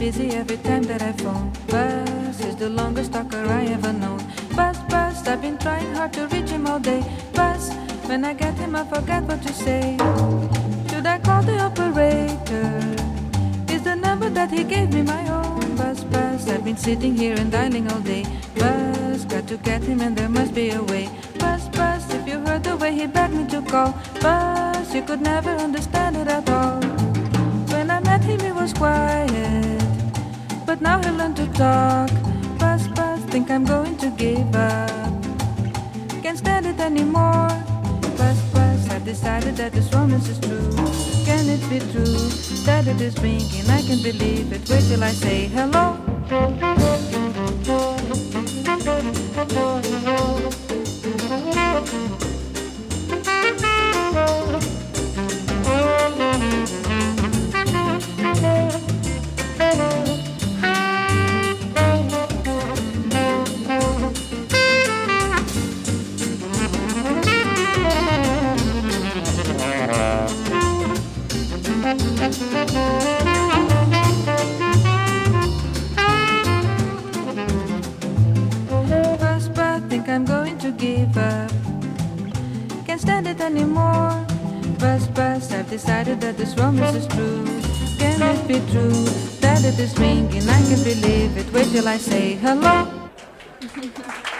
busy every time that I phone. Buzz is the longest talker I ever known. Buzz, Buzz, I've been trying hard to reach him all day. Buzz, when I get him I forget what to say. Should I call the operator? Is the number that he gave me my own? Buzz, Buzz, I've been sitting here and dialing all day. Buzz, got to get him and there must be a way. Buzz, Buzz, if you heard the way he begged me to call. Buzz, you could never understand it at all. When I met him he was quiet, but now he learned to talk. Buzz, Buzz, think I'm going to give up. Can't stand it anymore. Buzz, Buzz, I've decided that this romance is true. Can it be true that it is ringing? I can't believe it. Wait till I say hello. Buzz, Buzz, think I'm going to give up. Can't stand it anymore. Buzz, Buzz, I've decided that this romance is true. Can it be true that it is ringing? I can't believe it. Wait till I say hello.